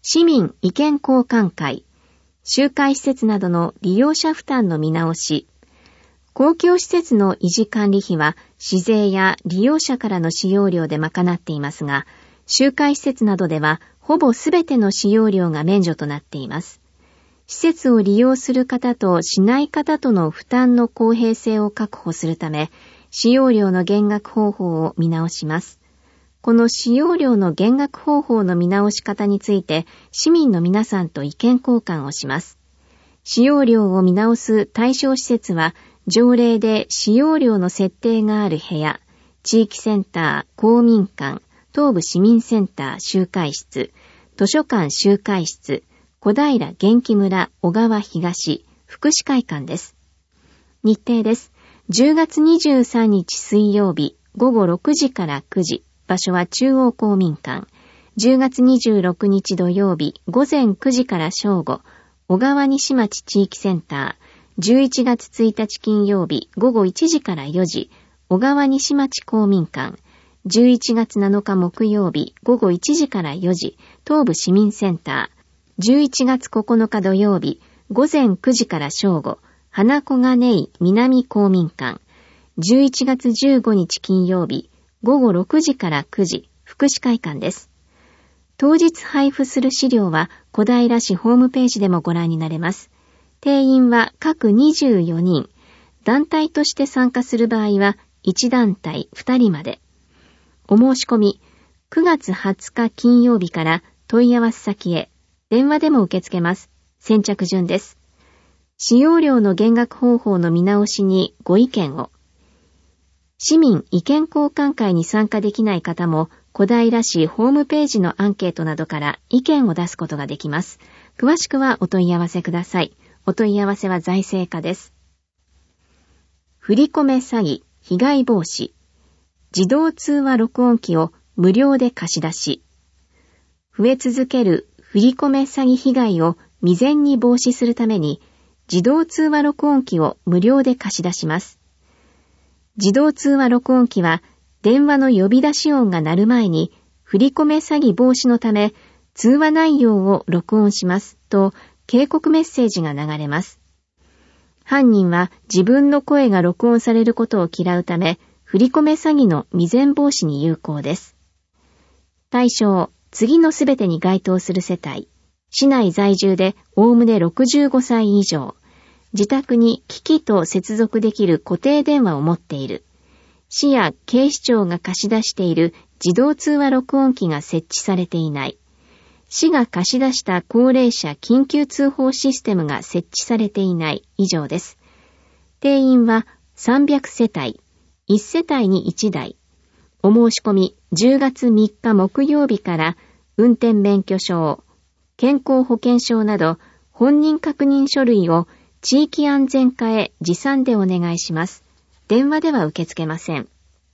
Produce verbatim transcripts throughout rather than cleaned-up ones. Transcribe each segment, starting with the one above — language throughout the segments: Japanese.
市民意見交換会、集会施設などの利用者負担の見直し、公共施設の維持管理費は市税や利用者からの使用料で賄っていますが、集会施設などではほぼすべての使用料が免除となっています。施設を利用する方としない方との負担の公平性を確保するため、使用料の減額方法を見直します。この使用料の減額方法の見直し方について、市民の皆さんと意見交換をします。使用料を見直す対象施設は、条例で使用料の設定がある部屋、地域センター、公民館、東部市民センター集会室、図書館集会室、小平元気村小川東、福祉会館です。日程です。じゅうがつにじゅうさんにち水曜日、ごごろくじからくじ、場所は中央公民館。じゅうがつにじゅうろくにち土曜日、ごぜんくじから正午、小川西町地域センター。じゅういちがつついたち金曜日、ごごいちじからよじ、小川西町公民館。じゅういちがつなのか木曜日、ごごいちじからよじ、東部市民センター。じゅういちがつここのか土曜日、ごぜんくじから正午、花小金井南公民館。じゅういちがつじゅうごにち金曜日、ごごろくじからくじ、福祉会館です。当日配布する資料は小平市ホームページでもご覧になれます。定員は各にじゅうよにん。団体として参加する場合はいち団体ふたりまで。お申し込み、くがつはつか金曜日から問い合わせ先へ、電話でも受け付けます。先着順です。使用料の減額方法の見直しにご意見を。市民意見交換会に参加できない方も、小平市ホームページのアンケートなどから意見を出すことができます。詳しくはお問い合わせください。お問い合わせは財政課です。振り込め詐欺、被害防止。自動通話録音機を無料で貸し出し。増え続ける振り込め詐欺被害を未然に防止するために、自動通話録音機を無料で貸し出します。自動通話録音機は、電話の呼び出し音が鳴る前に、振り込め詐欺防止のため、通話内容を録音しますと、警告メッセージが流れます。犯人は自分の声が録音されることを嫌うため、振り込め詐欺の未然防止に有効です。対象、次のすべてに該当する世帯、市内在住でおおむねろくじゅうごさい以上、自宅に機器と接続できる固定電話を持っている、市や警視庁が貸し出している自動通話録音機が設置されていない、市が貸し出した高齢者緊急通報システムが設置されていない以上です。定員はさんびゃくせたい、いち世帯にいちだい。お申し込みじゅうがつみっか木曜日から運転免許証、健康保険証など本人確認書類を地域安全課へ持参でお願いします。電話では受け付けません。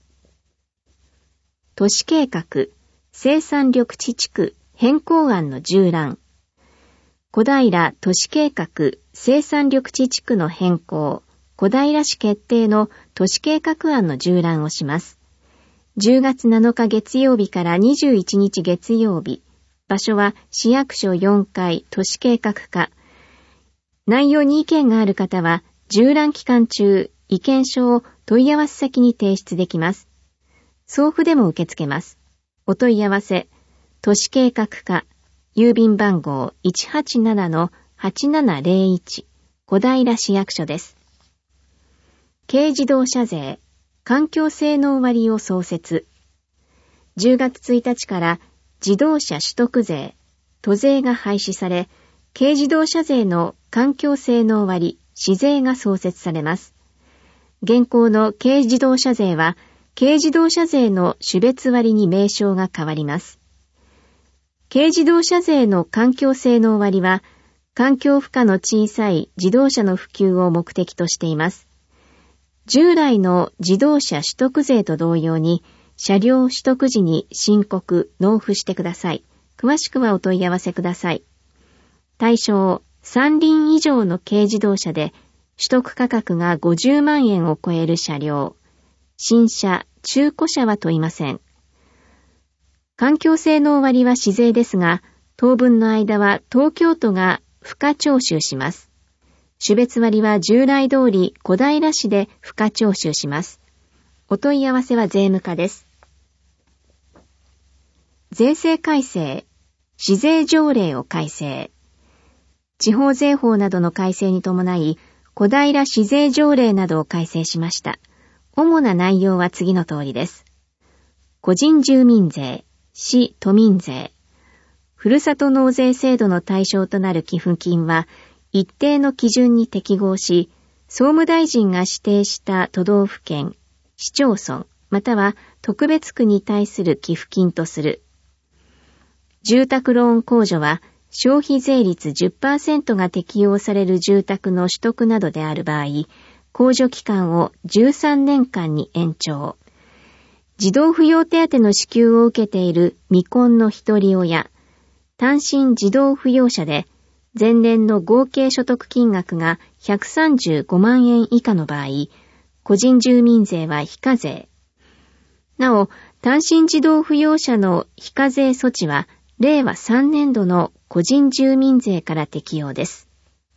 都市計画、生産緑地地区変更案の縦覧。小平都市計画生産緑地地区の変更、小平市決定の都市計画案の縦覧をします。じゅうがつなのか月曜日からにじゅういちにち月曜日。場所は市役所よんかい都市計画課。内容に意見がある方は、縦覧期間中、意見書を問い合わせ先に提出できます。送付でも受け付けます。お問い合わせ、都市計画課、郵便番号 いちはちななのはちななぜろいち、小平市役所です。軽自動車税、環境性能割を創設。じゅうがつついたちから自動車取得税、都税が廃止され、軽自動車税の環境性能割、市税が創設されます。現行の軽自動車税は、軽自動車税の種別割に名称が変わります。軽自動車税の環境性能割は、環境負荷の小さい自動車の普及を目的としています。従来の自動車取得税と同様に、車両取得時に申告、納付してください。詳しくはお問い合わせください。対象、三輪以上の軽自動車で、取得価格がごじゅうまんえんを超える車両。新車、中古車は問いません。環境性能割は市税ですが、 当分の間は東京都が付加徴収します。種別割は従来通り小平市で付加徴収します。お問い合わせは税務課です。税制改正、市税条例を改正。地方税法などの改正に伴い、小平市税条例などを改正しました。主な内容は次の通りです。個人住民税、市都民税、ふるさと納税制度の対象となる寄付金は一定の基準に適合し、総務大臣が指定した都道府県、市町村、または特別区に対する寄付金とする。住宅ローン控除は消費税率 じゅっパーセント が適用される住宅の取得などである場合、控除期間をじゅうさんねんかんに延長。児童扶養手当の支給を受けている未婚の一人親、単身児童扶養者で前年の合計所得金額がひゃくさんじゅうごまんえん以下の場合、個人住民税は非課税。なお、単身児童扶養者の非課税措置はれいわさんねんどの個人住民税から適用です。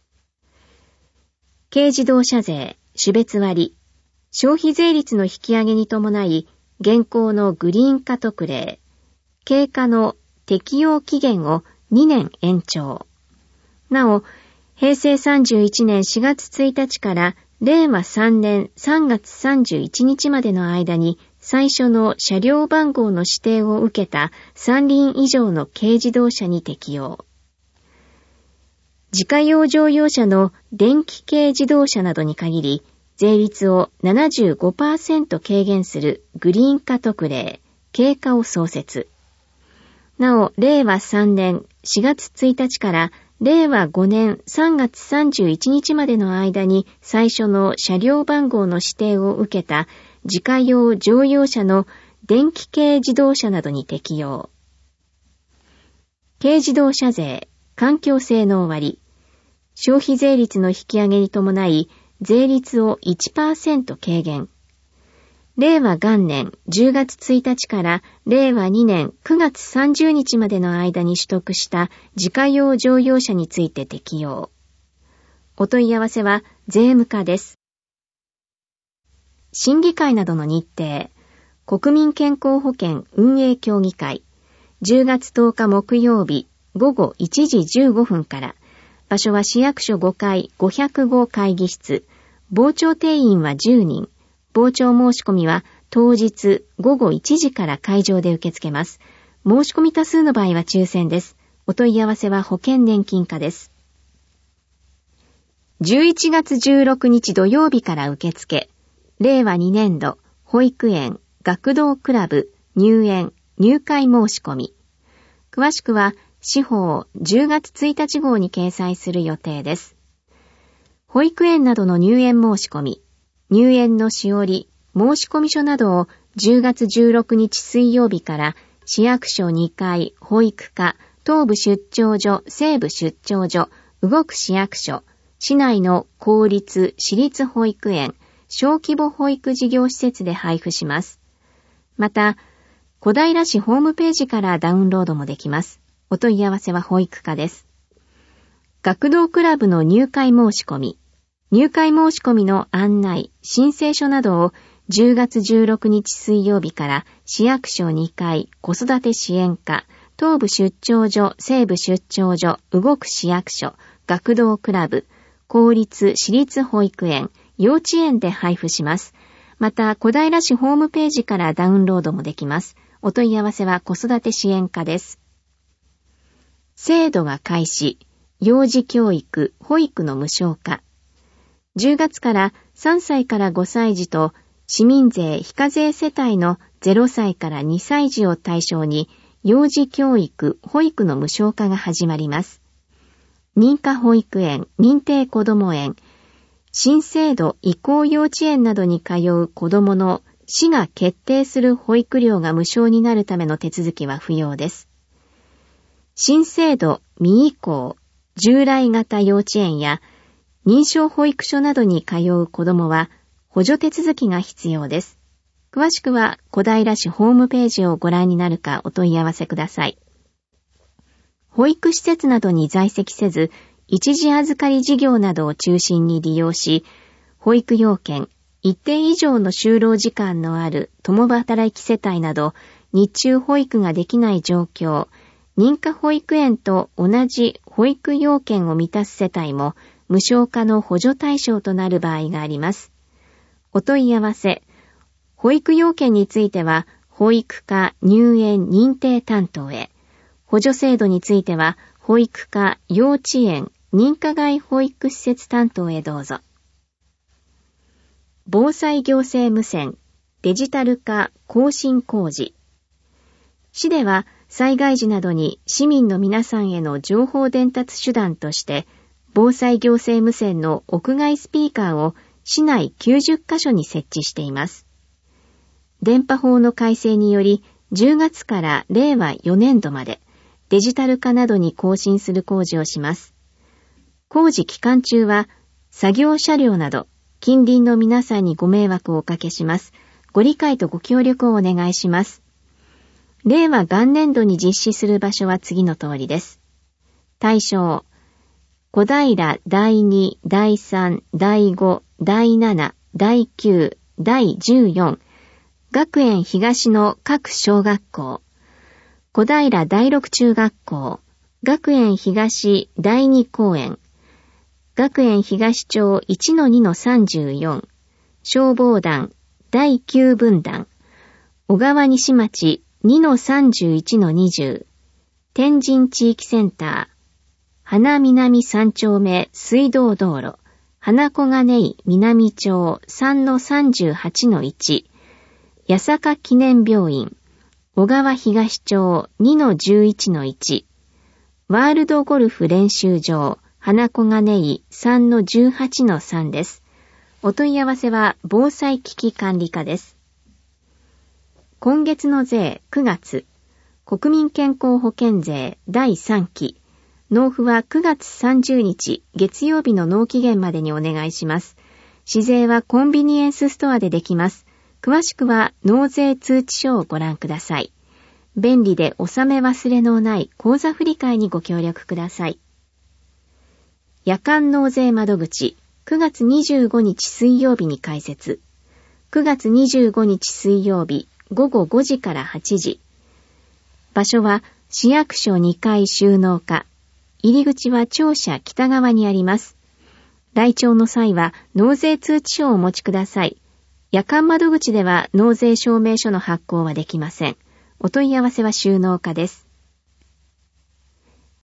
軽自動車税、種別割、消費税率の引き上げに伴い、現行のグリーン化特例、軽化の適用期限をにねん延長。なお、平成さんじゅういちねんしがつついたちかられいわさんねんさんがつさんじゅういちにちまでの間に最初の車両番号の指定を受けた三輪以上の軽自動車に適用。自家用乗用車の電気軽自動車などに限り、税率を ななじゅうごパーセント 軽減するグリーン化特例、軽化を創設。なお、れいわさんねんしがつついたちかられいわごねんさんがつさんじゅういちにちまでの間に最初の車両番号の指定を受けた自家用乗用車の電気軽自動車などに適用。軽自動車税、環境性能割、消費税率の引き上げに伴い、税率を いちパーセント 軽減。令和元年じゅうがつついたちから令和にねんくがつさんじゅうにちまでの間に取得した自家用乗用車について適用。お問い合わせは税務課です。審議会などの日程、国民健康保険運営協議会、じゅうがつとおか木曜日ごごいちじじゅうごふんから、場所は市役所ごかいごひゃくご会議室、傍聴定員はじゅうにん、傍聴申し込みは当日ごごいちじから会場で受け付けます。申し込み多数の場合は抽選です。お問い合わせは保険年金課です。じゅういちがつじゅうろくにち土曜日から受付。れいわにねんど保育園、学童クラブ、入園、入会申し込み。詳しくは司法じゅうがつついたち号に掲載する予定です。保育園などの入園申し込み、入園のしおり、申込書などをじゅうがつじゅうろくにち水曜日から市役所にかい保育課、東部出張所、西部出張所、動く市役所、市内の公立、私立保育園、小規模保育事業施設で配布します。また、小平市ホームページからダウンロードもできます。お問い合わせは保育課です。学童クラブの入会申し込み、入会申し込みの案内、申請書などをじゅうがつじゅうろくにち水曜日から市役所にかい子育て支援課、東部出張所、西部出張所、動く市役所、学童クラブ、公立私立保育園、幼稚園で配布します。また、小平市ホームページからダウンロードもできます。お問い合わせは子育て支援課です。制度が開始、幼児教育、保育の無償化。じゅうがつからさんさいからごさい児と市民税非課税世帯のゼロさいからにさい児を対象に幼児教育、保育の無償化が始まります。認可保育園、認定こども園、新制度移行幼稚園などに通う子どもの市が決定する保育料が無償になるための手続きは不要です。新制度未移行、従来型幼稚園や認証保育所などに通う子どもは補助手続きが必要です。詳しくは小平市ホームページをご覧になるかお問い合わせください。 保育施設などに在籍せず、一時預かり事業などを中心に利用し、保育要件、一定以上の就労時間のある共働き世帯など、日中保育ができない状況、認可保育園と同じ保育要件を満たす世帯も無償化の補助対象となる場合があります。お問い合わせ、保育要件については、保育課入園認定担当へ、補助制度については、保育課幼稚園認可外保育施設担当へどうぞ。防災行政無線デジタル化更新工事。市では災害時などに市民の皆さんへの情報伝達手段として防災行政無線の屋外スピーカーを市内きゅうじゅっかしょに設置しています。電波法の改正によりじゅうがつかられいわよねんどまでデジタル化などに更新する工事をします。工事期間中は作業車両など近隣の皆さんにご迷惑をおかけします。ご理解とご協力をお願いします。令和元年度に実施する場所は次の通りです。対象、小平だいに、だいさん、だいご、だいなな、だいきゅう、だいじゅうよん、学園東の各小学校、小平だいろく中学校、学園東だいに公園、学園東町 いちのにのさんじゅうよん、消防団だいきゅう分団、小川西町 にのさんじゅういちのにじゅう、天神地域センター、花南三丁目水道道路、花小金井南町 さんのさんじゅうはちのいち、八坂記念病院、小川東町 にのじゅういちのいち、ワールドゴルフ練習場、花小金井 さんのじゅうはちのさん です。お問い合わせは防災危機管理課です。今月の税くがつ、国民健康保険税だいさんき、納付はくがつさんじゅうにち月曜日の納期限までにお願いします。市税はコンビニエンスストアでできます。詳しくは納税通知書をご覧ください。便利で納め忘れのない口座振替にご協力ください。夜間納税窓口、くがつにじゅうごにち水曜日に開設。くがつにじゅうごにち水曜日、ごごごじからはちじ。場所は市役所にかい収納課。入り口は庁舎北側にあります。来庁の際は納税通知書をお持ちください。夜間窓口では納税証明書の発行はできません。お問い合わせは収納課です。